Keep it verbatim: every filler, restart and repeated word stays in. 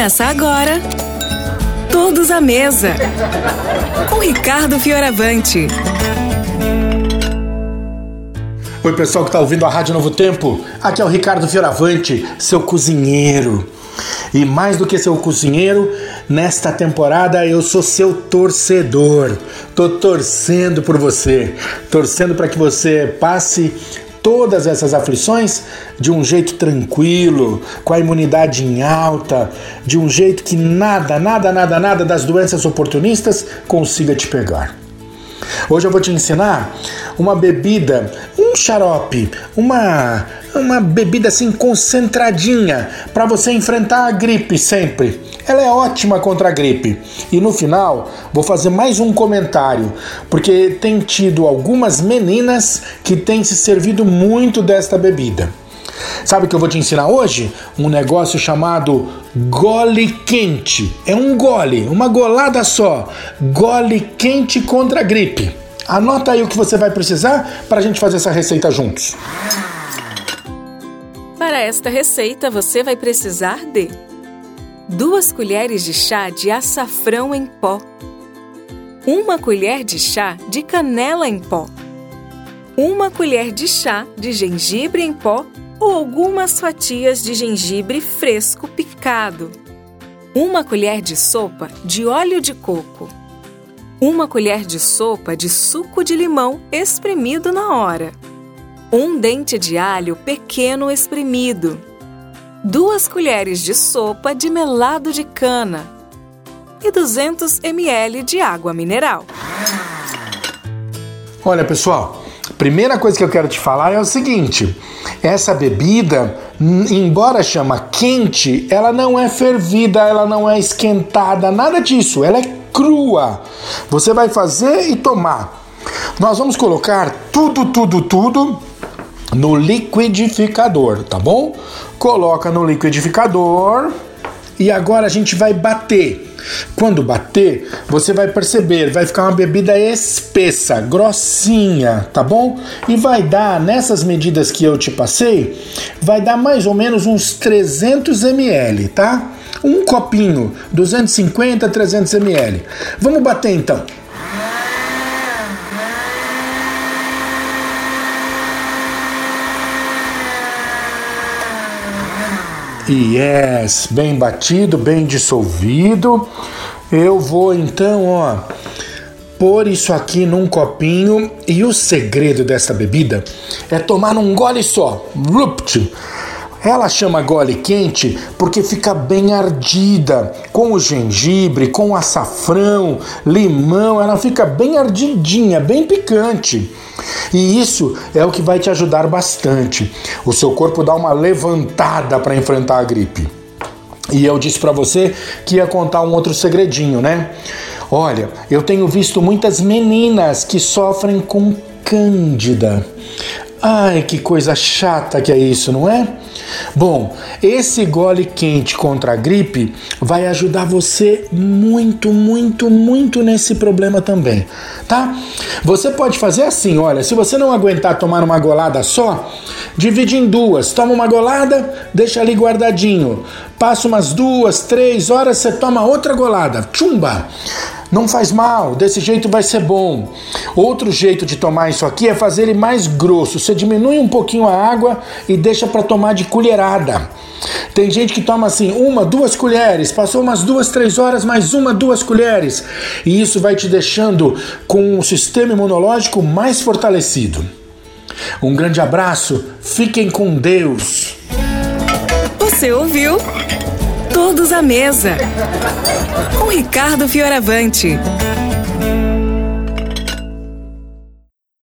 Começa agora, Todos à Mesa, com Ricardo Fioravante. Oi, pessoal que está ouvindo a Rádio Novo Tempo. Aqui é o Ricardo Fioravante, seu cozinheiro. E mais do que seu cozinheiro, nesta temporada eu sou seu torcedor. Tô torcendo por você, torcendo para que você passe todas essas aflições de um jeito tranquilo, com a imunidade em alta, de um jeito que nada, nada, nada, nada das doenças oportunistas consiga te pegar. Hoje eu vou te ensinar uma bebida, um xarope, uma, uma bebida assim concentradinha para você enfrentar a gripe sempre. Ela é ótima contra a gripe. E no final vou fazer mais um comentário, porque tem tido algumas meninas que têm se servido muito desta bebida. Sabe o que eu vou te ensinar hoje? Um negócio chamado gole quente. É um gole, uma golada só. Gole quente contra a gripe. Anota aí o que você vai precisar para a gente fazer essa receita juntos. Para esta receita você vai precisar de duas colheres de chá de açafrão em pó, uma colher de chá de canela em pó, uma colher de chá de gengibre em pó ou algumas fatias de gengibre fresco picado, uma colher de sopa de óleo de coco, uma colher de sopa de suco de limão espremido na hora, um dente de alho pequeno espremido, duas colheres de sopa de melado de cana e duzentos mililitros de água mineral. Olha, pessoal, a primeira coisa que eu quero te falar é o seguinte: essa bebida, embora chama quente, ela não é fervida, ela não é esquentada, nada disso, ela é crua. Você vai fazer e tomar. Nós vamos colocar tudo, tudo, tudo no liquidificador, tá bom? Coloca no liquidificador e agora a gente vai bater. Quando bater, você vai perceber, vai ficar uma bebida espessa, grossinha, tá bom? E vai dar, nessas medidas que eu te passei, vai dar mais ou menos uns trezentos mililitros, tá? Um copinho, duzentos e cinquenta, trezentos mililitros. Vamos bater então. Yes, bem batido, bem dissolvido. Eu vou então, ó, pôr isso aqui num copinho. E o segredo dessa bebida é tomar num gole só. Rupt. Ela chama gole quente porque fica bem ardida, com o gengibre, com o açafrão, limão, ela fica bem ardidinha, bem picante. E isso é o que vai te ajudar bastante. O seu corpo dá uma levantada para enfrentar a gripe. E eu disse para você que ia contar um outro segredinho, né? Olha, eu tenho visto muitas meninas que sofrem com cândida. Ai, que coisa chata que é isso, não é? Bom, esse gole quente contra a gripe vai ajudar você muito, muito, muito nesse problema também, tá? Você pode fazer assim, olha, se você não aguentar tomar uma golada só, divide em duas. Toma uma golada, deixa ali guardadinho. Passa umas duas, três horas, você toma outra golada. Tchumba! Não faz mal, desse jeito vai ser bom. Outro jeito de tomar isso aqui é fazer ele mais grosso. Você diminui um pouquinho a água e deixa para tomar de colherada. Tem gente que toma assim, uma, duas colheres, passou umas duas, três horas, mais uma, duas colheres. E isso vai te deixando com um sistema imunológico mais fortalecido. Um grande abraço, fiquem com Deus. Você ouviu? Todos à Mesa, com Ricardo Fioravante.